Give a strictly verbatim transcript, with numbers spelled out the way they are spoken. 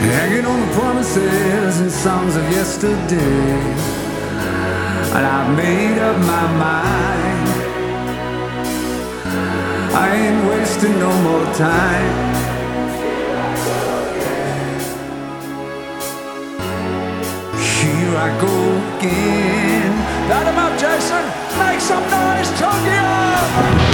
hanging on the promises and songs of yesterday. And I've made up my mind, I ain't wasting no more time. Here I go again. Light 'em up, Jason. Make some noise, Tokyo!